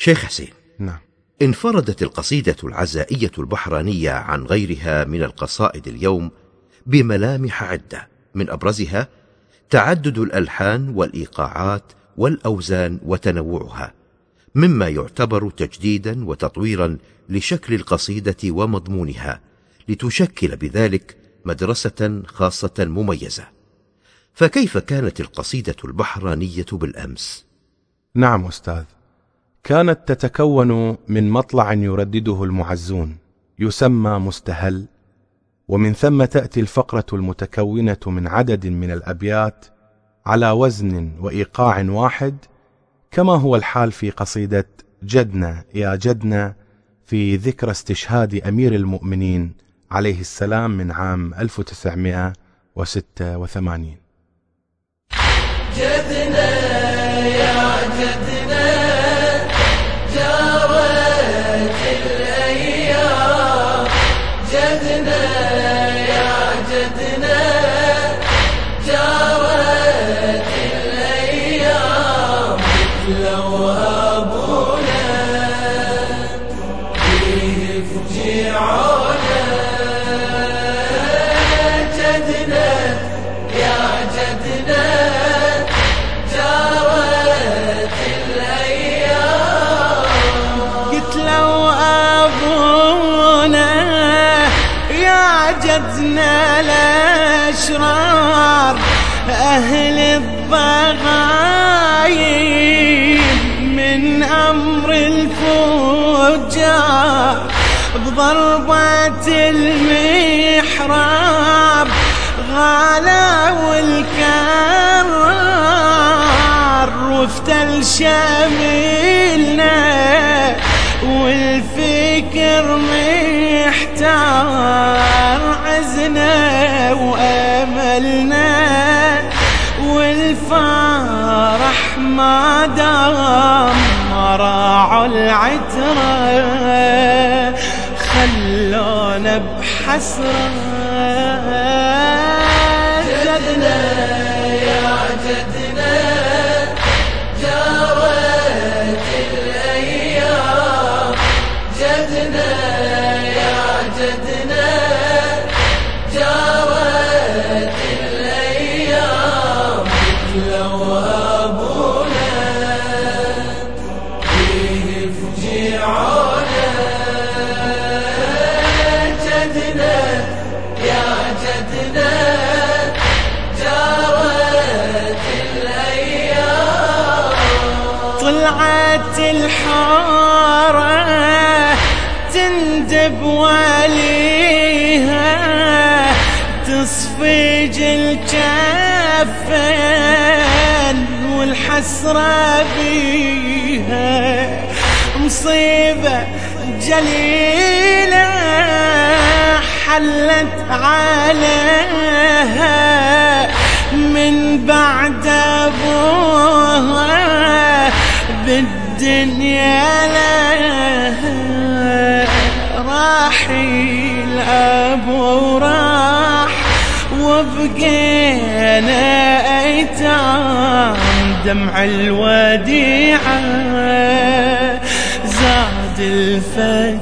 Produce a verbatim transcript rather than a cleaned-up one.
شيخ حسين، نعم. انفردت القصيدة العزائية البحرانية عن غيرها من القصائد اليوم بملامح عدة، من أبرزها تعدد الألحان والإيقاعات والأوزان وتنوعها، مما يعتبر تجديدا وتطويرا لشكل القصيدة ومضمونها، لتشكل بذلك مدرسة خاصة مميزة. فكيف كانت القصيدة البحرانية بالأمس؟ نعم أستاذ، كانت تتكون من مطلع يردده المعزون يسمى مستهل، ومن ثم تأتي الفقرة المتكونة من عدد من الأبيات على وزن وإيقاع واحد، كما هو الحال في قصيدة جدنا يا جدنا في ذكرى استشهاد أمير المؤمنين عليه السلام من عام ألف وتسعمائة وستة وثمانين. جدنا يا جدنا جارت الأيام، جدنا يا جدنا جارت الأيام، لو أبونا فيه فجيعونا، جدنا يا جدنا جارت الأيام. قلت لو أبونا يا جدنا الأشرار أهل الضغايب من أمر الفجار، بضربة المحراب غالا والكرار، وفتل شاملنا والفكر محتار، عزنا وأملنا والفرح ما دام، راعوا العترة خلونا بحسرة. جدنا يا جدنا جارت الأيام، جدنا يا جدنا جارت الأيام، لو أبونا فيه فجيعونا، جدنا يا جدنا جارت الأيام. طلعت الحارة تندب وليها، تصفيج الجفن والحسرة بيها، مصيبة جليلة حلت عليها من بعد أبوها بالدنيا لها، راحيل أبو راح وبقينا أيتام، دمع الوديعة زاد الفجر